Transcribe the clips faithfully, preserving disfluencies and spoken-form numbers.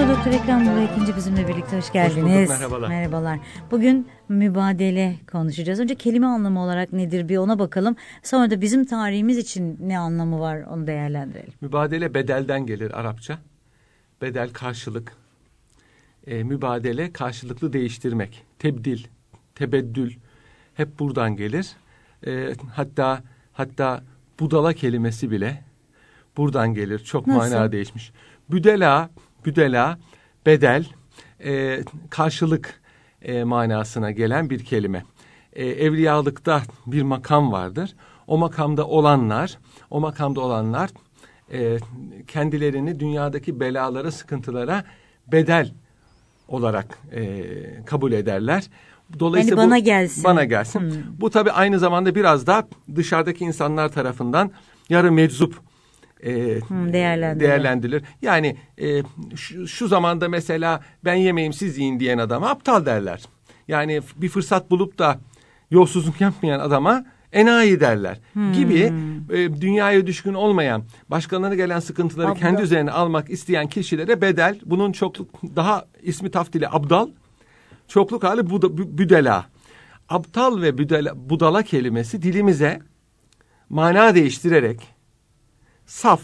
Doktor Ekrem Buğra ikinci bizimle birlikte, hoş geldiniz. Hoş bulduk, merhabalar. Merhabalar. Bugün mübadele konuşacağız. Önce kelime anlamı olarak nedir bir ona bakalım. Sonra da bizim tarihimiz için ne anlamı var onu değerlendirelim. Mübadele bedelden gelir Arapça. Bedel karşılık. E, mübadele karşılıklı değiştirmek. Tebdil, tebeddül hep buradan gelir. E, hatta hatta budala kelimesi bile buradan gelir. Çok Nasıl? mana değişmiş. Büdela, büdela, bedel, e, karşılık e, manasına gelen bir kelime. E, evliyalıkta bir makam vardır. O makamda olanlar, o makamda olanlar e, kendilerini dünyadaki belalara, sıkıntılara bedel olarak e, kabul ederler. Dolayısıyla yani bana bu, gelsin. Bana gelsin. Hmm. Bu tabii aynı zamanda biraz da dışarıdaki insanlar tarafından yarı meczup e, hmm, değerlendirilir. değerlendirilir. Yani e, şu, şu zamanda mesela ben yemeyeyim siz yiyin diyen adama aptal derler. Yani bir fırsat bulup da yolsuzluk yapmayan adama enayi derler hmm. gibi e, dünyaya düşkün olmayan, başkalarına gelen sıkıntıları abdal. Kendi üzerine almak isteyen kişilere bedel, bunun çokluk daha ismi taftili abdal, çokluk hali bud, büdela. Aptal ve büdela, budala kelimesi dilimize mana değiştirerek saf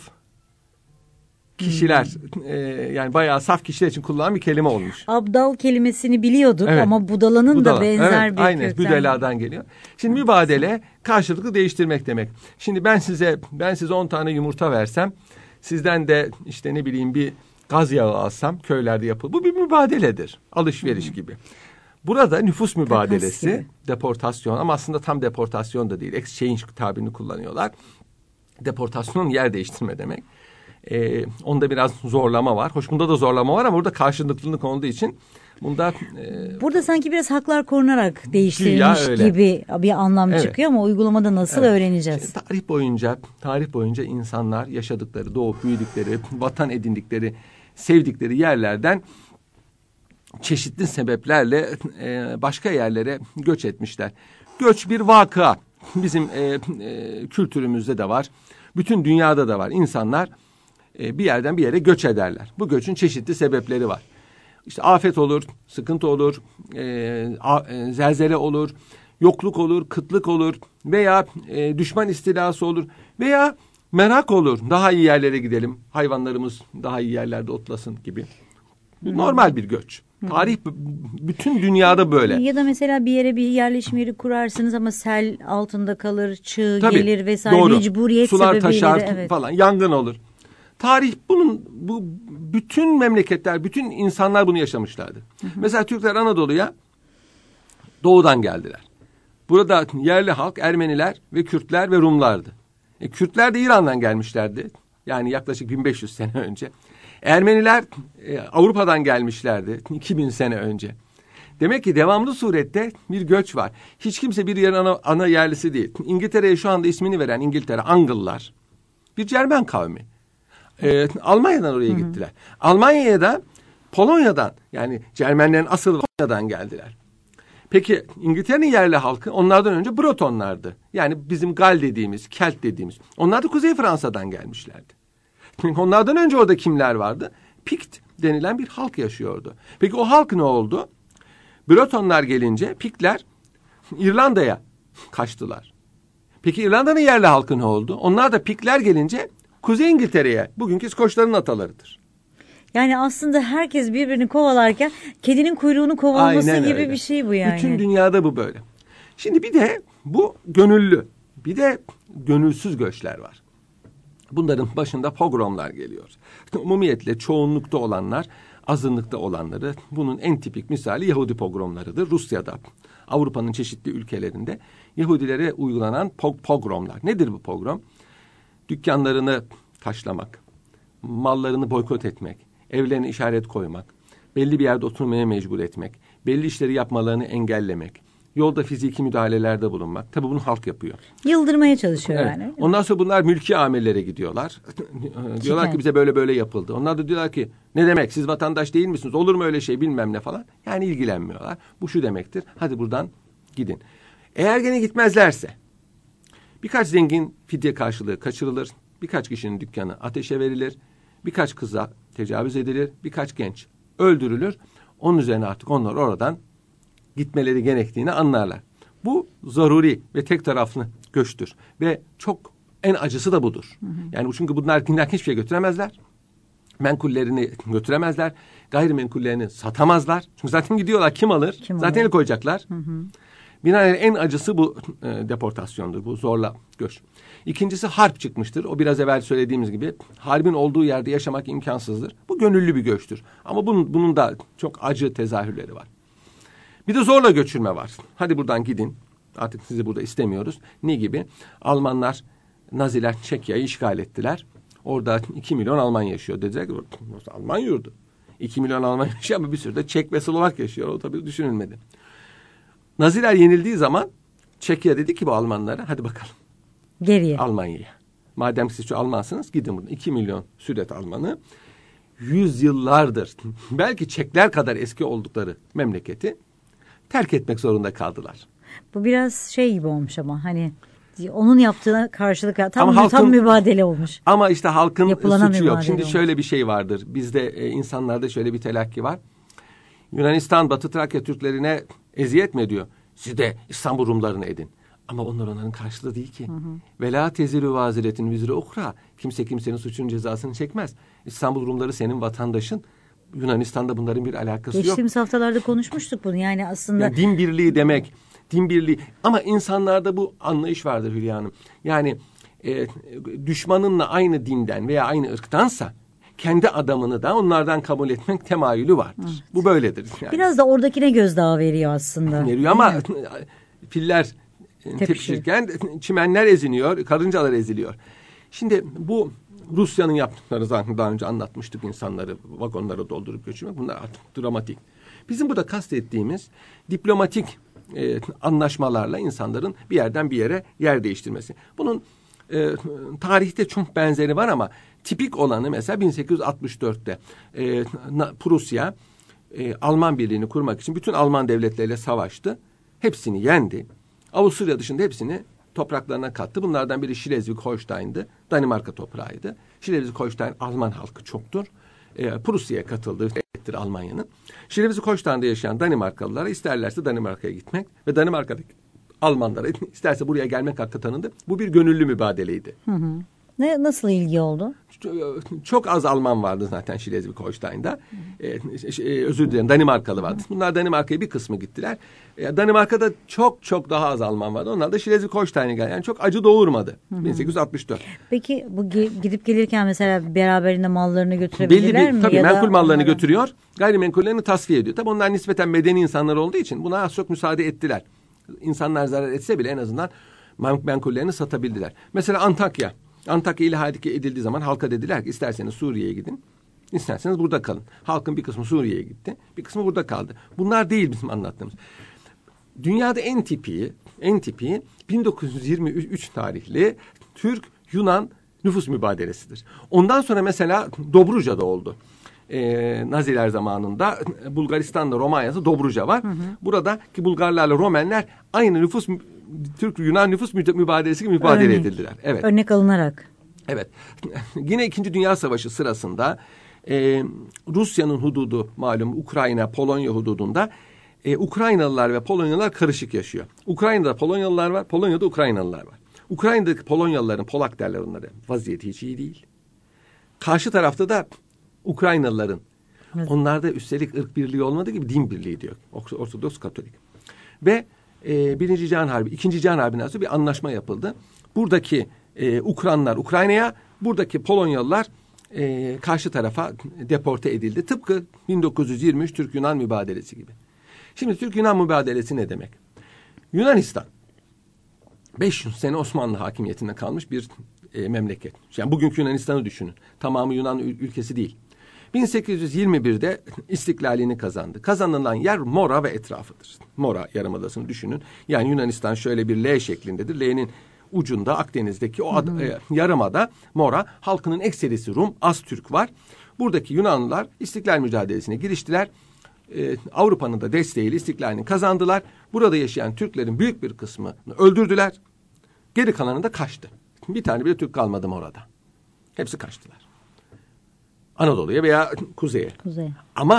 kişiler hmm. e, yani bayağı saf kişiler için kullanılan bir kelime olmuş. Abdal kelimesini biliyorduk evet. Ama budalanın Budala. Da benzer evet, bir aynen kökten. Büdeladan geliyor. Şimdi mübadele karşılıklı değiştirmek demek. Şimdi ben size ben size on tane yumurta versem, sizden de işte ne bileyim bir gaz yağı alsam, köylerde yapılır. Bu bir mübadeledir. Alışveriş hmm. gibi. Burada nüfus mübadelesi, deportasyon, ama aslında tam deportasyon da değil. Exchange tabirini kullanıyorlar. Deportasyon yer değiştirme demek. Ee, onda biraz zorlama var. Hoş, bunda da zorlama var ama burada karşılıklılık olduğu için bunda e, burada sanki biraz haklar korunarak değiştirilmiş gibi bir anlam evet. çıkıyor ama uygulamada nasıl evet. öğreneceğiz? Şimdi tarih boyunca tarih boyunca insanlar yaşadıkları, doğup büyüdükleri, vatan edindikleri, sevdikleri yerlerden çeşitli sebeplerle e, başka yerlere göç etmişler. Göç bir vakıa. Bizim e, e, kültürümüzde de var. Bütün dünyada da var. İnsanlar e, bir yerden bir yere göç ederler. Bu göçün çeşitli sebepleri var. İşte afet olur, sıkıntı olur, e, a, e, zelzele olur, yokluk olur, kıtlık olur veya e, düşman istilası olur veya merak olur. Daha iyi yerlere gidelim, hayvanlarımız daha iyi yerlerde otlasın gibi. Bu normal bir göç. Tarih bütün dünyada böyle. Ya da mesela bir yere bir yerleşim yeri kurarsınız ama sel altında kalır, çığ Tabii, gelir vesaire, doğru. mecburiyet sular sebebiyle. Sular taşar evet. falan, yangın olur. Tarih bunun, bu bütün memleketler, bütün insanlar bunu yaşamışlardı. Hı hı. Mesela Türkler Anadolu'ya doğudan geldiler. Burada yerli halk Ermeniler ve Kürtler ve Rumlardı. E, Kürtler de İran'dan gelmişlerdi. Yani yaklaşık bin beş yüz sene önce. Ermeniler e, Avrupa'dan gelmişlerdi iki bin sene önce. Demek ki devamlı surette bir göç var. Hiç kimse bir yerin ana, ana yerlisi değil. İngiltere'ye şu anda ismini veren İngiltere, Angıllar bir Cermen kavmi. E, Almanya'dan oraya hı hı. gittiler. Almanya'ya da Polonya'dan, yani Cermenlerin asıl Polonya'dan geldiler. Peki İngiltere'nin yerli halkı onlardan önce Bretonlardı. Yani bizim Gal dediğimiz, Kelt dediğimiz. Onlar da Kuzey Fransa'dan gelmişlerdi. Onlardan önce orada kimler vardı? Pikt denilen bir halk yaşıyordu. Peki o halk ne oldu? Bretonlar gelince Piktler İrlanda'ya kaçtılar. Peki İrlanda'nın yerli halkı ne oldu? Onlar da Piktler gelince Kuzey İngiltere'ye, bugünkü İskoçların atalarıdır. Yani aslında herkes birbirini kovalarken kedinin kuyruğunu kovalması Aynen gibi öyle. Bir şey bu yani. Bütün dünyada bu böyle. Şimdi bir de bu gönüllü, bir de gönülsüz göçler var. Bunların başında pogromlar geliyor. Umumiyetle çoğunlukta olanlar, azınlıkta olanları, bunun en tipik misali Yahudi pogromlarıdır. Rusya'da, Avrupa'nın çeşitli ülkelerinde Yahudilere uygulanan pogromlar. Nedir bu pogrom? Dükkanlarını taşlamak, mallarını boykot etmek, evlerine işaret koymak, belli bir yerde oturmaya mecbur etmek, belli işleri yapmalarını engellemek, yolda fiziki müdahalelerde bulunmak. Tabii bunu halk yapıyor. Yıldırmaya çalışıyor evet. yani. Ondan sonra bunlar mülki amirlere gidiyorlar. Diyorlar ki bize böyle böyle yapıldı. Onlar da diyorlar ki ne demek, siz vatandaş değil misiniz? Olur mu öyle şey, bilmem ne falan. Yani ilgilenmiyorlar. Bu şu demektir: hadi buradan gidin. Eğer gene gitmezlerse birkaç zengin fidye karşılığı kaçırılır. Birkaç kişinin dükkanı ateşe verilir. Birkaç kıza tecavüz edilir. Birkaç genç öldürülür. Onun üzerine artık onlar oradan gitmeleri gerektiğini anlarlar. Bu zaruri ve tek taraflı göçtür. Ve çok en acısı da budur. Hı hı. Yani çünkü bunlar dinlerken hiçbir şey götüremezler. Menkullerini götüremezler. Gayrimenkullerini satamazlar. Çünkü zaten gidiyorlar. Kim alır? Kim zaten el koyacaklar. Hı hı. Binaenaleyh en acısı bu e, deportasyondur. Bu zorla göç. İkincisi harp çıkmıştır. O biraz evvel söylediğimiz gibi harbin olduğu yerde yaşamak imkansızdır. Bu gönüllü bir göçtür. Ama bunun, bunun da çok acı tezahürleri var. Bir de zorla göçürme var. Hadi buradan gidin. Artık sizi burada istemiyoruz. Ne gibi? Almanlar, Naziler Çekya'yı işgal ettiler. Orada iki milyon Alman yaşıyor. Dediler ki Alman yurdu. iki milyon Alman yaşıyor ama bir sürü de Çek ve Slovak yaşıyor. O tabii düşünülmedi. Naziler yenildiği zaman Çekya dedi ki bu Almanlara hadi bakalım. Geriye. Almanya'ya. Madem siz şu Almansınız gidin buradan. iki milyon Südet Almanı yüz yıllardır belki Çekler kadar eski oldukları memleketi terk etmek zorunda kaldılar. Bu biraz şey gibi olmuş ama hani onun yaptığına karşılık tam, halkın, tam mübadele olmuş. Ama işte halkın Yapılana suçu yok. Şimdi olmuş. şöyle bir şey vardır. Bizde e, insanlarda şöyle bir telakki var. Yunanistan Batı Trakya Türklerine eziyet mi ediyor? Siz de İstanbul Rumlarını edin. Ama onlar onların karşılığı değil ki. Ve la tezirü vaziletin vizri ukra. Kimse kimsenin suçun cezasını çekmez. İstanbul Rumları senin vatandaşın. Yunanistan'da bunların bir alakası Geçtiğimiz yok. Geçtiğimiz haftalarda konuşmuştuk bunu. Yani aslında yani din birliği demek, din birliği. Ama insanlarda bu anlayış vardır Hülya Hanım. Yani e, düşmanınla aynı dinden veya aynı ırktansa kendi adamını da onlardan kabul etmek temayülü vardır. Evet. Bu böyledir. Yani. Biraz da oradakine gözdağı veriyor aslında. Veriyor ama filler tepişirken çimenler eziniyor, karıncalar eziliyor. Şimdi bu Rusya'nın yaptıkları zaten daha önce anlatmıştık, insanları vagonlara doldurup götürmek. Bunlar artık dramatik. Bizim burada kastettiğimiz diplomatik e, anlaşmalarla insanların bir yerden bir yere yer değiştirmesi. Bunun e, tarihte çok benzeri var ama tipik olanı mesela bin sekiz yüz altmış dörtte e, Prusya e, Alman birliğini kurmak için bütün Alman devletleriyle savaştı. Hepsini yendi. Avusturya dışında hepsini topraklarına kattı. Bunlardan biri Schleswig-Holstein'dı. Danimarka toprağıydı. Schleswig-Holstein Alman halkı çoktur. E, Prusya'ya katıldı ettir Almanya'nın. Schleswig-Holstein'de yaşayan Danimarkalılara isterlerse Danimarka'ya gitmek ve Danimarka'daki Almanlara isterse buraya gelmek hakkı tanındı. Bu bir gönüllü mübadeleydi. Hı hı. Ne, nasıl ilgi oldu? Çok az Alman vardı zaten Schleswig-Holstein'da. Ee, özür dilerim, Danimarkalı vardı. Bunlar Danimarka'ya bir kısmı gittiler. Ee, Danimarka'da çok çok daha az Alman vardı. Onlar da Schleswig-Holstein'e geldi. Yani çok acı doğurmadı. Hı hı. bin sekiz yüz altmış dört. Peki bu gidip gelirken mesela beraberinde mallarını götürebilirler Belli bir, mi? Tabii ya menkul mallarını onlara... götürüyor. Gayrimenkullerini tasfiye ediyor. Tabii onlar nispeten medeni insanlar olduğu için buna az çok müsaade ettiler. İnsanlar zarar etse bile en azından menkullerini satabildiler. Mesela Antakya. Antakya ilhak edildiği zaman halka dediler ki isterseniz Suriye'ye gidin, isterseniz burada kalın. Halkın bir kısmı Suriye'ye gitti, bir kısmı burada kaldı. Bunlar değil bizim anlattığımız. Dünyada en tipiği, en tipiği bin dokuz yüz yirmi üç tarihli Türk-Yunan nüfus mübadelesidir. Ondan sonra mesela Dobruca'da oldu. Ee, Naziler zamanında Bulgaristan'da Romanya'da Dobruca var. Hı hı. Burada ki Bulgarlarla Romenler aynı nüfus Türk-Yunan nüfus mübadelesi gibi mübadele Örnek. edildiler. Evet. Örnek alınarak. Evet. Yine İkinci Dünya Savaşı sırasında e, Rusya'nın hududu malum Ukrayna, Polonya hududunda e, Ukraynalılar ve Polonyalılar karışık yaşıyor. Ukrayna'da Polonyalılar var, Polonya'da Ukraynalılar var. Ukrayna'daki Polonyalıların, Polak derler onlara, vaziyeti hiç iyi değil. Karşı tarafta da Ukraynalıların. Evet. Onlarda üstelik ırk birliği olmadığı gibi din birliği diyor. Ortodoks Katolik. Ve e, Birinci Cihan Harbi, İkinci Cihan Harbi'nden sonra bir anlaşma yapıldı. Buradaki e, Ukranlar Ukrayna'ya, buradaki Polonyalılar e, karşı tarafa deporte edildi. Tıpkı bin dokuz yüz yirmi üç Türk-Yunan mübadelesi gibi. Şimdi Türk-Yunan mübadelesi ne demek? Yunanistan beş yüz sene Osmanlı hakimiyetinde kalmış bir e, memleket. Yani bugünkü Yunanistan'ı düşünün. Tamamı Yunan ül- ülkesi değil. bin sekiz yüz yirmi birde istiklalini kazandı. Kazanılan yer Mora ve etrafıdır. Mora Yarımadası'nı düşünün. Yani Yunanistan şöyle bir L şeklindedir. L'nin ucunda Akdeniz'deki o ad, e, yarımada Mora, halkının ekserisi Rum, az Türk var. Buradaki Yunanlılar istiklal mücadelesine giriştiler. Ee, Avrupa'nın da desteğiyle istiklalini kazandılar. Burada yaşayan Türklerin büyük bir kısmını öldürdüler. Geri kalanı da kaçtı. Bir tane bile Türk kalmadı orada. Hepsi kaçtılar. Anadolu'ya veya kuzeye. Kuzey. Ama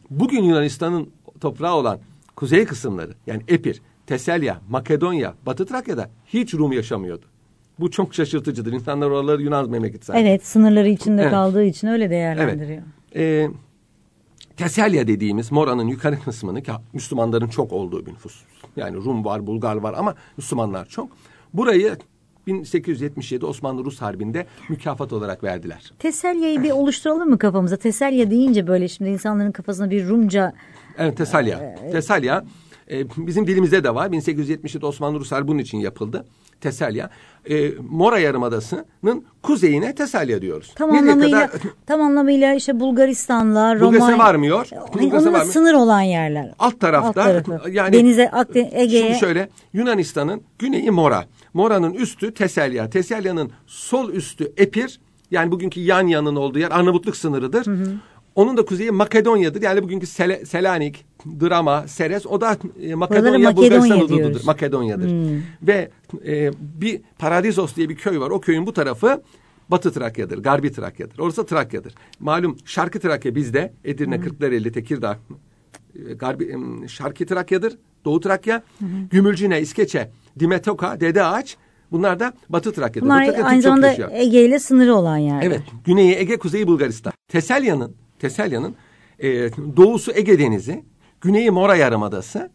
bugün Yunanistan'ın toprağı olan kuzey kısımları yani Epir, Teselya, Makedonya, Batı Trakya'da hiç Rum yaşamıyordu. Bu çok şaşırtıcıdır. İnsanlar oraları Yunan memleketi sanıyor. Evet, sınırları içinde evet. kaldığı için öyle değerlendiriyor. Evet. Ee, Teselya dediğimiz Mora'nın yukarı kısmını ki Müslümanların çok olduğu bir nüfus. Yani Rum var, Bulgar var ama Müslümanlar çok. Burayı bin sekiz yüz yetmiş yedi Osmanlı-Rus Harbi'nde mükafat olarak verdiler. Teselya'yı bir oluşturalım mı kafamıza? Teselya deyince böyle şimdi insanların kafasına bir Rumca... Evet, Teselya. Ee, Teselya e, bizim dilimizde de var. bin sekiz yüz yetmiş yedi Osmanlı-Rus Harbi bunun için yapıldı. Teselya. E, Mora Yarımadası'nın kuzeyine Teselya diyoruz. Tam anlamıyla, kadar... tam anlamıyla işte Bulgaristan'la, Roma... Bulgaristan varmıyor. Bulgaristan onunla sınır olan yerler. Alt tarafta. Alt tarafı. Yani, Denize, Akdeniz, Ege'ye... Şimdi şöyle, Yunanistan'ın güneyi Mora. Mora'nın üstü Teselya. Teselya'nın sol üstü Epir. Yani bugünkü Yanya'nın olduğu yer Arnavutluk sınırıdır. Hı hı. Onun da kuzeyi Makedonya'dır. Yani bugünkü Sel- Selanik, Drama, Seres o da e, Makedonya, Bulgaristan hudududur. Makedonya'dır. Hmm. Ve e, bir Paradizos diye bir köy var. O köyün bu tarafı Batı Trakya'dır, Garbi Trakya'dır. Orası Trakya'dır. Malum Şarkı Trakya bizde, Edirne, hmm. Kırklareli, Tekirdağ, e, Garbi, e, Şarkı Trakya'dır, Doğu Trakya, hmm. Gümülcine, İskeçe, Dimetoka, Dede Ağaç. Bunlar da Batı Trakya'dır. Bunlar Trakya aynı zamanda Ege ile sınırı olan yerler. Evet, güneyi Ege, kuzeyi Bulgaristan. Teselya'nın Teselya'nın e, doğusu Ege Denizi, güneyi Mora Yarımadası,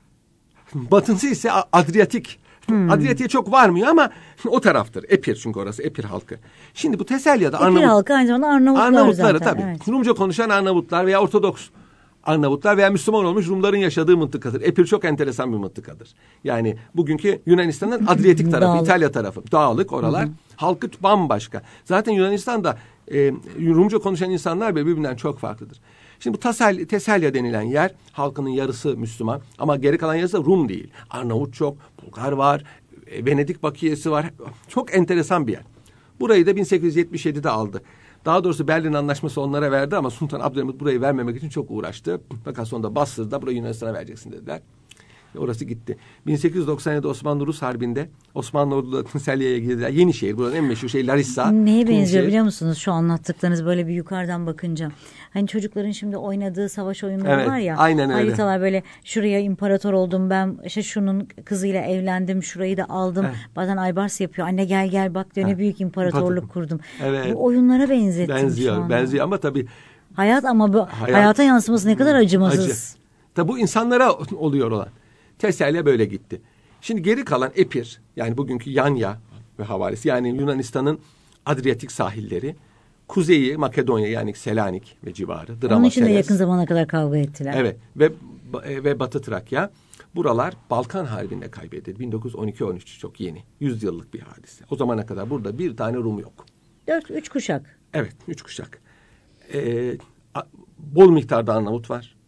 batısı ise Adriyatik. Hmm. Adriyatik'e çok varmıyor ama o taraftır. Epir çünkü orası Epir halkı. Şimdi bu Teselya'da Epir Arnavut, halkı aynı zamanda Arnavutlar Arnavutları zaten. tabii. Evet. Rumca konuşan Arnavutlar veya Ortodoks Arnavutlar veya Müslüman olmuş Rumların yaşadığı mıntıkadır. Epir çok enteresan bir mıntıkadır. Yani bugünkü Yunanistan'ın Adriyatik tarafı, İtalya tarafı. Dağlık oralar. Hı hı. Halkı bambaşka. Zaten Yunanistan'da e, Rumca konuşan insanlar birbirinden çok farklıdır. Şimdi bu Tesel, Teselya denilen yer halkının yarısı Müslüman ama geri kalan yarısı da Rum değil. Arnavut çok, Bulgar var, Venedik bakiyesi var. Çok enteresan bir yer. Burayı da bin sekiz yüz yetmiş yedide aldı. Daha doğrusu Berlin Anlaşması onlara verdi ama Sultan Abdülhamit burayı vermemek için çok uğraştı. Fakat sonunda bastırdı, burayı Yunanistan'a vereceksin dediler. Orası gitti. bin sekiz yüz doksan yedi Osmanlı-Rus Harbi'nde Osmanlı orduları Teselya'ya girdiler. Yenişehir, buranın en meşhur şey Larissa. Neye benziyor biliyor musunuz şu anlattıklarınız böyle bir yukarıdan bakınca? Hani çocukların şimdi oynadığı savaş oyunları evet, var ya. Aynen öyle. Haritalar böyle şuraya imparator oldum ben, işte şunun kızıyla evlendim, şurayı da aldım. Evet. Bazen Aybars yapıyor. Anne gel gel bak diyor, ne büyük imparatorluk kurdum. Evet. Bu oyunlara benzettim benziyor, şu anda. Benziyor ama tabii. Hayat ama bu hayat, hayata yansıması ne kadar acımasız. Acı. Tabii bu insanlara oluyor olan. Teselya böyle gitti. Şimdi geri kalan Epir, yani bugünkü Yanya ve havalisi, yani Yunanistan'ın Adriyatik sahilleri, kuzeyi Makedonya yani Selanik ve civarı. Drama, onun için de Seles. yakın zamana kadar kavga ettiler. Evet ve ve Batı Trakya. Buralar Balkan Harbi'nde kaybedildi. bin dokuz yüz on iki on üç çok yeni. yüz yıllık bir hadise. O zamana kadar burada bir tane Rum yok. Dört, üç kuşak. Evet, üç kuşak. Ee, bol miktarda Arnavut var.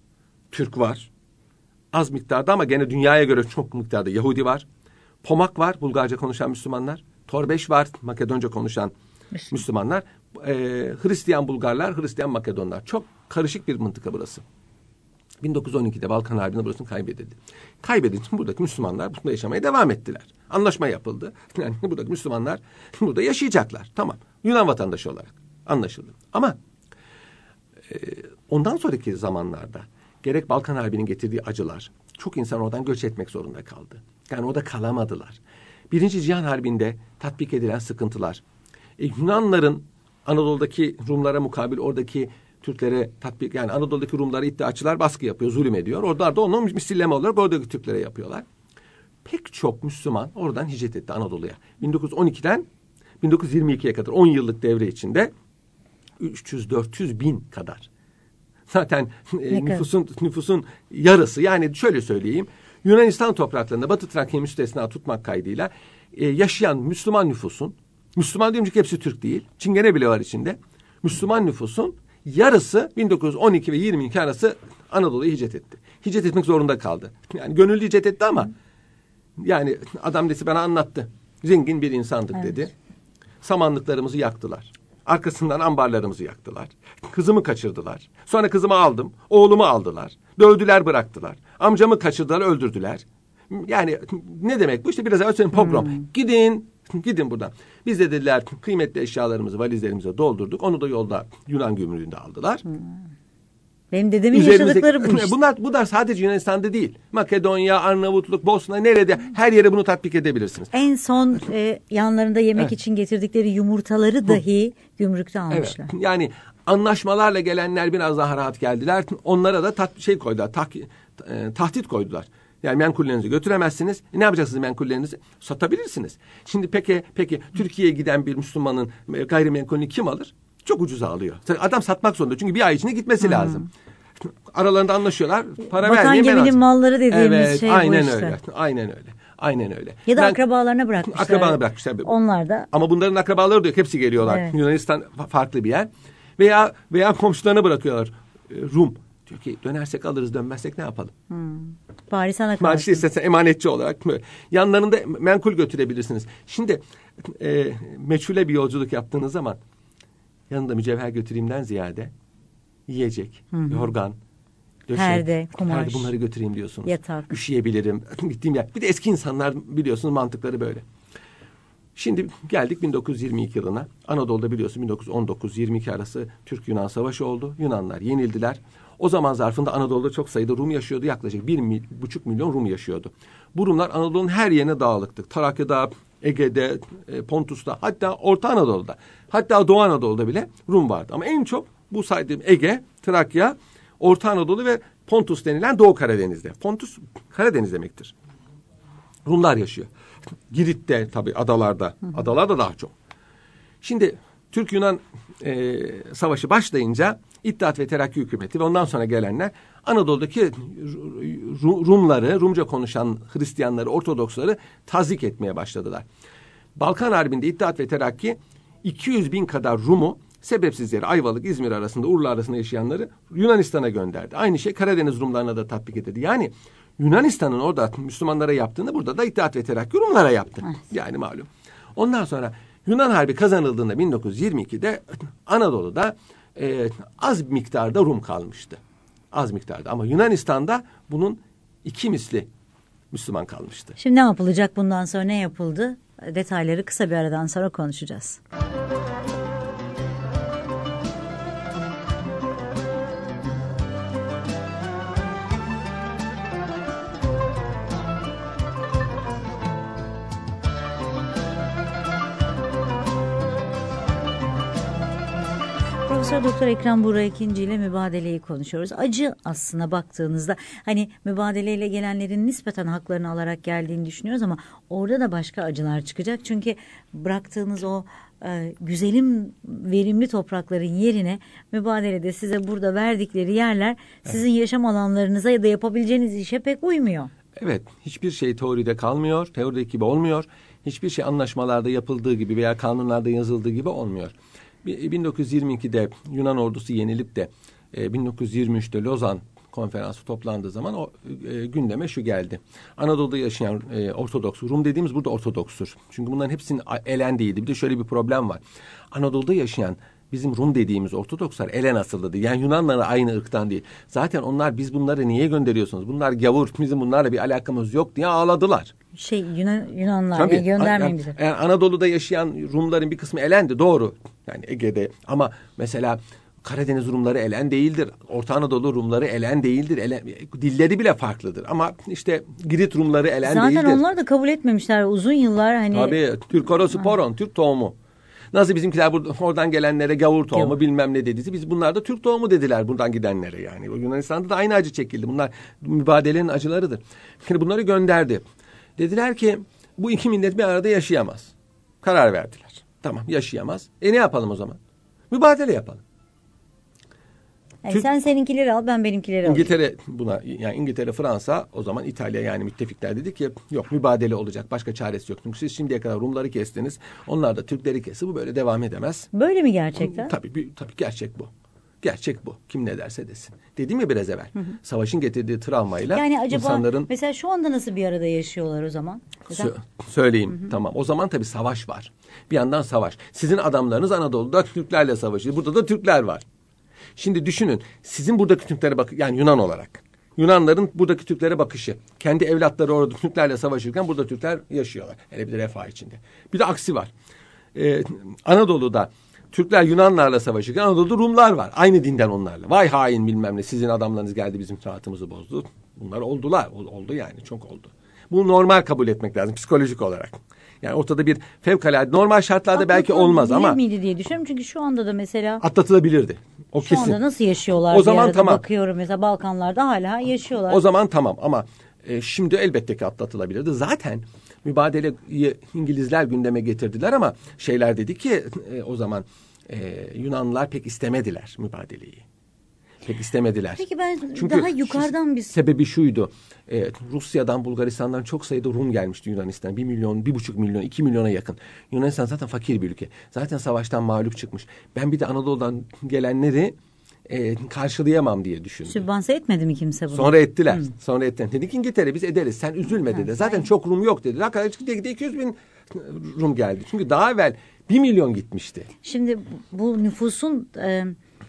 Türk var. Az miktarda ama gene dünyaya göre çok miktarda Yahudi var. Pomak var, Bulgarca konuşan Müslümanlar. Torbeş var, Makedonca konuşan Müslümanlar. Ee, Hristiyan Bulgarlar, Hristiyan Makedonlar. Çok karışık bir mıntıka burası. bin dokuz yüz on ikide Balkan Harbi'nde burasını kaybedildi. Kaybedildi. Buradaki Müslümanlar burada yaşamaya devam ettiler. Anlaşma yapıldı. Yani buradaki Müslümanlar burada yaşayacaklar. Tamam. Yunan vatandaşı olarak anlaşıldı. Ama e, ondan sonraki zamanlarda gerek Balkan Harbi'nin getirdiği acılar, çok insan oradan göç etmek zorunda kaldı. Yani orada kalamadılar. Birinci Cihan Harbi'nde tatbik edilen sıkıntılar, e, Yunanların Anadolu'daki Rumlara mukabil oradaki Türklere tatbik, yani Anadolu'daki Rumlara iddiaçılar baskı yapıyor, zulüm ediyor. Orada da onun misilleme olarak oradaki Türklere yapıyorlar. Pek çok Müslüman oradan hicret etti Anadolu'ya. bin dokuz yüz on ikiden bin dokuz yüz yirmi ikiye kadar on yıllık devre içinde üç yüz dört yüz bin kadar. Zaten e, nüfusun nüfusun yarısı, yani şöyle söyleyeyim, Yunanistan topraklarında Batı Trakya'yı müstesna tutmak kaydıyla e, yaşayan Müslüman nüfusun, Müslüman diyorum çünkü hepsi Türk değil, Çingene bile var içinde, Müslüman nüfusun yarısı bin dokuz yüz on iki ve yirmi iki arası Anadolu'ya hicret etti. Hicret etmek zorunda kaldı. Yani gönüllü hicret etti ama yani adam desi bana anlattı. Zengin bir insandık evet. dedi. Samanlıklarımızı yaktılar. Arkasından ambarlarımızı yaktılar. Kızımı kaçırdılar. Sonra kızımı aldım. Oğlumu aldılar. Dövdüler, bıraktılar. Amcamı kaçırdılar, öldürdüler. Yani ne demek bu? İşte biraz evvel söyleyeyim, pogrom. Hmm. Gidin, gidin buradan. Biz de dediler kıymetli eşyalarımızı valizlerimize doldurduk. Onu da yolda Yunan gümrüğünde aldılar. Hmm. Benim dedemin yaşadıkları bu işte. Bunlar, bunlar sadece Yunanistan'da değil. Makedonya, Arnavutluk, Bosna nerede her yere bunu tatbik edebilirsiniz. En son e, yanlarında yemek evet. için getirdikleri yumurtaları dahi gümrükte almışlar. Evet. Yani anlaşmalarla gelenler biraz daha rahat geldiler. Onlara da tat, şey koydular, tak, e, tahdit koydular. Yani menkullerinizi götüremezsiniz. E ne yapacaksınız menkullerinizi? Satabilirsiniz. Şimdi peki peki Türkiye'ye giden bir Müslümanın gayrimenkulünü kim alır? Çok ucuza alıyor. Adam satmak zorunda. Çünkü bir ay içinde gitmesi hmm. lazım. Aralarında anlaşıyorlar. Para Vatan vermeyin. Vatan geminin malları dediğimiz evet, şey aynen bu işte. Öyle. Aynen öyle. Aynen öyle. Ya da ben, akrabalarına bırakmışlar. Akrabalarına bırakmışlar. Onlar da. Ama bunların akrabaları da yok. Hepsi geliyorlar. Evet. Yunanistan farklı bir yer. Veya veya komşularına bırakıyorlar. Rum. Diyor ki dönersek alırız, dönmezsek ne yapalım? Hmm. Bari sana kalsın. Maddi istesen emanetçi olarak böyle. Yanlarında menkul götürebilirsiniz. Şimdi e, meçhule bir yolculuk yaptığınız zaman yanında mücevher götüreyimden ziyade yiyecek, hı hı. yorgan, döşek, perde, kumaş, perde bunları götüreyim diyorsunuz. Yatak. Üşüyebilirim. Gittiğim yer. Bir de eski insanlar biliyorsunuz mantıkları böyle. Şimdi geldik bin dokuz yüz yirmi iki yılına. Anadolu'da biliyorsun bin dokuz yüz on dokuz yirmi iki arası Türk-Yunan Savaşı oldu. Yunanlar yenildiler. O zaman zarfında Anadolu'da çok sayıda Rum yaşıyordu. Yaklaşık bir buçuk milyon Rum yaşıyordu. Bu Rumlar Anadolu'nun her yerine dağılıktı. Trakya'da, Ege'de, Pontus'ta, hatta Orta Anadolu'da, hatta Doğu Anadolu'da bile Rum vardı. Ama en çok bu saydığım Ege, Trakya, Orta Anadolu ve Pontus denilen Doğu Karadeniz'de. Pontus Karadeniz demektir. Rumlar yaşıyor. Girit'te tabii adalarda, adalarda daha çok. Şimdi Türk-Yunan e, savaşı başlayınca İttihat ve Terakki hükümeti ve ondan sonra gelenler Anadolu'daki Rumları, Rumca konuşan Hristiyanları, Ortodoksları tazik etmeye başladılar. Balkan Harbi'nde İttihat ve Terakki iki yüz bin kadar Rum'u sebepsiz yere Ayvalık, İzmir arasında, Urla arasında yaşayanları Yunanistan'a gönderdi. Aynı şey Karadeniz Rumlarına da tatbik edildi. Yani Yunanistan'ın orada Müslümanlara yaptığını burada da İttihat ve Terakki Rumlara yaptı. Yani malum. Ondan sonra Yunan Harbi kazanıldığında bin dokuz yüz yirmi ikide Anadolu'da e, az miktarda Rum kalmıştı. Az miktarda ama Yunanistan'da bunun iki misli Müslüman kalmıştı. Şimdi ne yapılacak bundan sonra, ne yapıldı? Detayları kısa bir aradan sonra konuşacağız. Profesör Doktor Ekrem Buğra İkinci ile mübadeleyi konuşuyoruz. Acı aslına baktığınızda hani mübadeleyle gelenlerin nispeten haklarını alarak geldiğini düşünüyoruz ama orada da başka acılar çıkacak. Çünkü bıraktığınız o e, güzelim, verimli toprakların yerine mübadelede size burada verdikleri yerler sizin evet. yaşam alanlarınıza ya da yapabileceğiniz işe pek uymuyor. Evet, hiçbir şey teoride kalmıyor, teorideki gibi olmuyor. Hiçbir şey anlaşmalarda yapıldığı gibi veya kanunlarda yazıldığı gibi olmuyor. bin dokuz yüz yirmi ikide Yunan ordusu yenilip de bin dokuz yüz yirmi üçte Lozan konferansı toplandığı zaman o e, gündeme şu geldi. Anadolu'da yaşayan e, Ortodoks, Rum dediğimiz burada Ortodokstur. Çünkü bunların hepsinin elendiydi. Bir de şöyle bir problem var. Anadolu'da yaşayan bizim Rum dediğimiz Ortodokslar Elen asıllıdır. Yani Yunanlara aynı ırktan değil. Zaten onlar biz bunları niye gönderiyorsunuz? Bunlar gavur, bizim bunlarla bir alakamız yok diye ağladılar. Şey Yunan, Yunanlar Tabii, göndermeyin bize. Yani Anadolu'da yaşayan Rumların bir kısmı elendi doğru. Yani Ege'de ama mesela Karadeniz Rumları elen değildir. Orta Anadolu Rumları elen değildir. Elen, dilleri bile farklıdır. Ama işte Girit Rumları elen Zaten değildir. Zaten onlar da kabul etmemişler uzun yıllar. Hani... Tabii Türk Orosporon, Türk tohumu. Nasıl bizimkiler burada, oradan gelenlere gavur tohumu Gavur. bilmem ne dediyse biz bunlar da Türk tohumu dediler buradan gidenlere yani. O Yunanistan'da da aynı acı çekildi. Bunlar mübadelenin acılarıdır. Şimdi bunları gönderdi. Dediler ki bu iki millet bir arada yaşayamaz. Karar verdiler. Tamam yaşayamaz. E ne yapalım o zaman? Mübadele yapalım. Yani Türk, sen seninkileri al, ben benimkileri alayım. İngiltere buna yani İngiltere, Fransa, o zaman İtalya yani müttefikler dedi ki yok mübadele olacak. Başka çaresi yok. Çünkü siz şimdiye kadar Rumları kestiniz. Onlar da Türkleri kesti. Bu böyle devam edemez. Böyle mi gerçekten? Tabii bir, tabii gerçek bu. Gerçek bu. Kim ne derse desin. Dedim ya biraz evvel. Hı hı. Savaşın getirdiği travmayla yani acaba insanların... mesela şu anda nasıl bir arada yaşıyorlar o zaman? Sö- söyleyeyim. Hı hı. Tamam. O zaman tabii savaş var. Bir yandan savaş. Sizin adamlarınız Anadolu'da Türklerle savaşıyor. Burada da Türkler var. Şimdi düşünün. Sizin buradaki Türklere bak, yani Yunan olarak. Yunanların buradaki Türklere bakışı. Kendi evlatları orada Türklerle savaşırken burada Türkler yaşıyorlar. Hele bir de refah içinde. Bir de aksi var. Ee, Anadolu'da Türkler Yunanlarla savaşırken Anadolu'da Rumlar var. Aynı dinden onlarla. Vay hain bilmem ne, sizin adamlarınız geldi bizim rahatımızı bozdu. Bunlar oldular. Oldu yani, çok oldu. Bunu normal kabul etmek lazım psikolojik olarak. Yani ortada bir fevkalade, normal şartlarda belki olmaz ama. miydi diye düşünüyorum çünkü şu anda da mesela. Atlatılabilirdi. O şu kesin. anda nasıl yaşıyorlar? O zaman tamam. Bakıyorum mesela Balkanlarda hala yaşıyorlar. O zaman tamam ama e, şimdi elbette ki atlatılabilirdi. Zaten mübadeleyi İngilizler gündeme getirdiler ama şeyler dedi ki e, o zaman e, Yunanlılar pek istemediler mübadeleyi. Pek istemediler. Peki ben Çünkü daha yukarıdan bir... Sebebi şuydu. E, Rusya'dan, Bulgaristan'dan çok sayıda Rum gelmişti Yunanistan'a. Bir milyon, bir buçuk milyon, iki milyona yakın. Yunanistan zaten fakir bir ülke. Zaten savaştan mağlup çıkmış. Ben bir de Anadolu'dan gelenleri e, karşılayamam diye düşündüm. Sübvanse etmedi mi kimse bunu? Sonra ettiler. Hı. Sonra ettiler. Dedi ki İngiltere biz ederiz. Sen üzülme dedi. Ha, Zaten sen... çok Rum yok dedi. Hakikaten çıktı iki yüz bin Rum geldi. Çünkü daha evvel bir milyon gitmişti. Şimdi bu nüfusun e,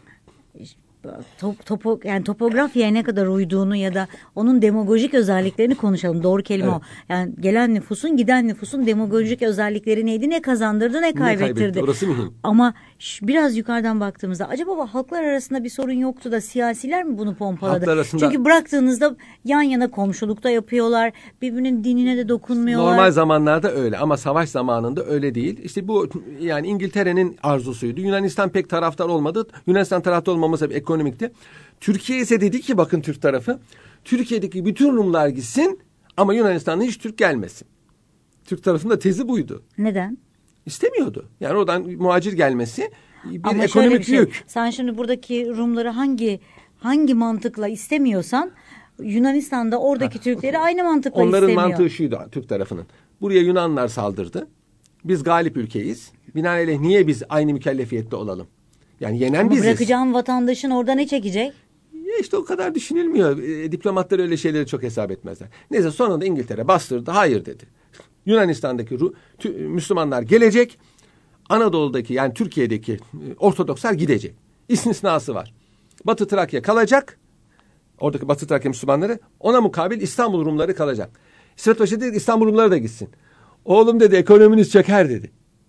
top, topo, yani topografyaya ne kadar uyduğunu ya da onun demagojik özelliklerini konuşalım. Doğru kelime evet. o. Yani gelen nüfusun, giden nüfusun demagojik özellikleri neydi? Ne kazandırdı, ne kaybettirdi? Ne kaybetti? Orası mühim. Ama biraz yukarıdan baktığımızda acaba halklar arasında bir sorun yoktu da siyasiler mi bunu pompaladı? Arasında... Çünkü bıraktığınızda yan yana komşulukta yapıyorlar. Birbirinin dinine de dokunmuyorlar. Normal zamanlarda öyle ama savaş zamanında öyle değil. İşte bu yani İngiltere'nin arzusuydu. Yunanistan pek taraftar olmadı. Yunanistan taraftar olmaması ekonomikti. Türkiye ise dedi ki bakın Türk tarafı, Türkiye'deki bütün Rumlar gitsin ama Yunanistan'da hiç Türk gelmesin. Türk tarafında tezi buydu. Neden? İstemiyordu. Yani oradan muhacir gelmesi bir ama ekonomik bir şey, yük. Sen şimdi buradaki Rumları hangi hangi mantıkla istemiyorsan Yunanistan'da oradaki Türkleri aynı mantıkla Onların istemiyor. Onların mantığı şuydu Türk tarafının. Buraya Yunanlar saldırdı. Biz galip ülkeyiz. Binaenaleyh niye biz aynı mükellefiyette olalım? Yani yenen ama biziz. Bırakacağın vatandaşın orada ne çekecek? Ya işte o kadar düşünülmüyor. E, diplomatlar öyle şeyleri çok hesap etmezler. Neyse sonunda İngiltere bastırdı. Hayır dedi. Yunanistan'daki Ru- tü- Müslümanlar gelecek. Anadolu'daki yani Türkiye'deki e, Ortodokslar gidecek. İstisnası var. Batı Trakya kalacak. Oradaki Batı Trakya Müslümanları. Ona mukabil İstanbul Rumları kalacak. İsmet Paşa dedi İstanbul Rumları da gitsin. Oğlum dedi ekonominiz çöker dedi.